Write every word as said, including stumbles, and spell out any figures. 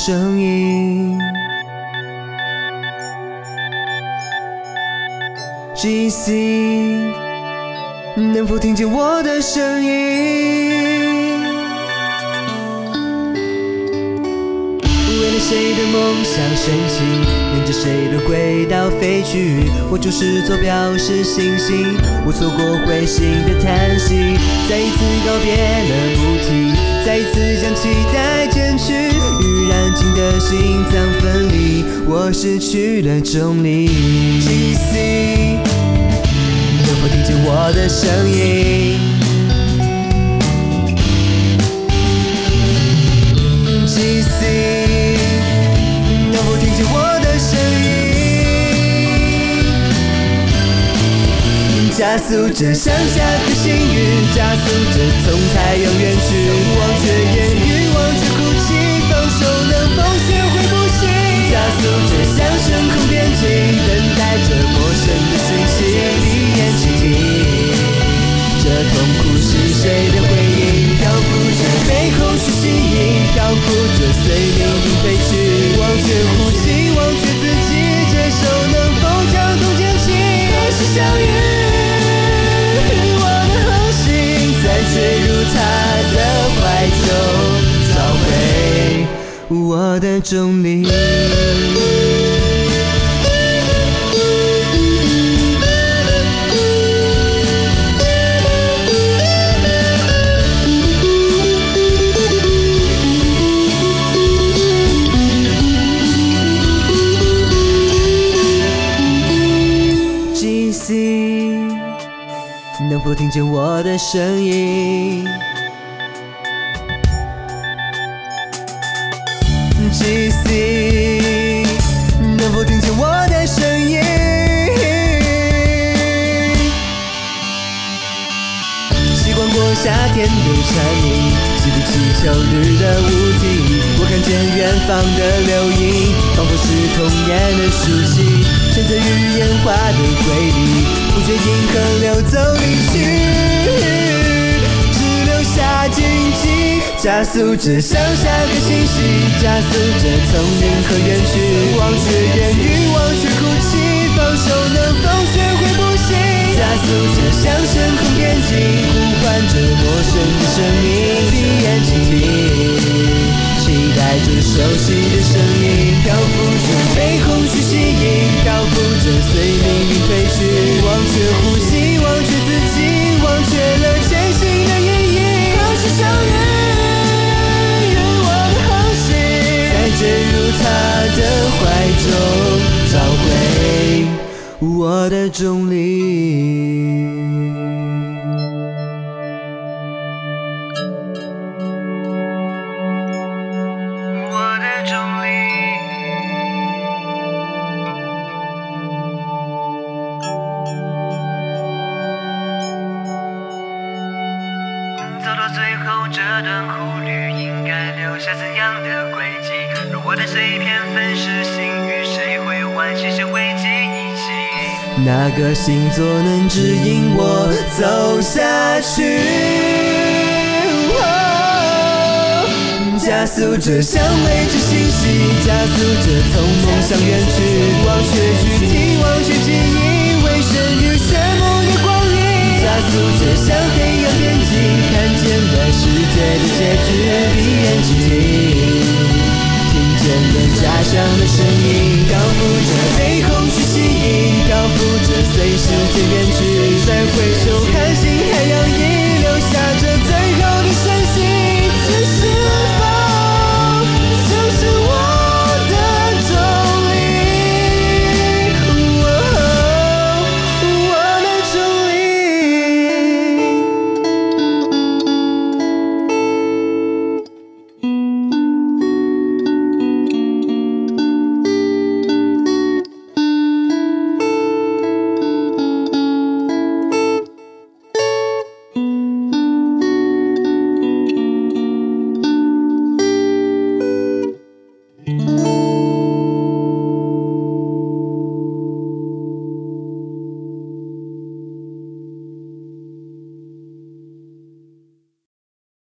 声音。G C， 能否听见我的声音？为了谁的梦想升起，沿着谁的轨道飞去，我就是坐标是星星，我错过彗星的叹息，再一次告别了母体，再一次将期待剪去，与燃尽的心脏分离，我失去了重力。G C， 能否听见我的声音？G C， 能否听见我的声音？加速着向下的幸运，加速着从太阳远去，忘却言语，忘却哭泣，放手能否学会不行？加速着向深空边境，等待着陌生的讯息，闭眼倾听，这痛苦是谁的回应？漂浮着被空虚吸引，漂浮着随命运飞去，忘却呼吸，忘却自己，这手能否将痛减轻？何时相遇？我的恒星在坠入他的怀中，找回我的重力。G C， 能否听见我的声音？G C， 能否听见我的声音？习惯过夏天的蝉鸣，记不起秋日的雾气，我看见远方的流萤，仿佛是童年的书信，选择与烟花的瑰丽，不决定河流走离去，只留下荆棘，加速着向下的信息，加速着从银河远去，忘却言语，忘却哭泣，放手能否学会不行？加速着向深空边境，呼唤着陌生的生命，闭眼倾听，期待着熟悉的声音，漂浮着被空虚吸引，漂浮着随命运飞去，忘却呼吸，忘却自己，忘却了前行的意义。何时相遇？与我的恒星在坠入他的怀中，找回我的重力。 走到最后，这段忽略应该留下怎样的轨迹？如我的碎片分尸，心与谁会唤起，谁会记忆起？ 哪个星座能指引我走下去？哦，加速着向未知信息，加速着从梦想远去，忘却躯体，忘却记忆，为生与炫目的光阴。加速着向黑暗边境，看见了世界的结局，闭眼倾听，听见了家乡的声音，漂浮着被空虚吸引，漂浮着随世界远去，再回首看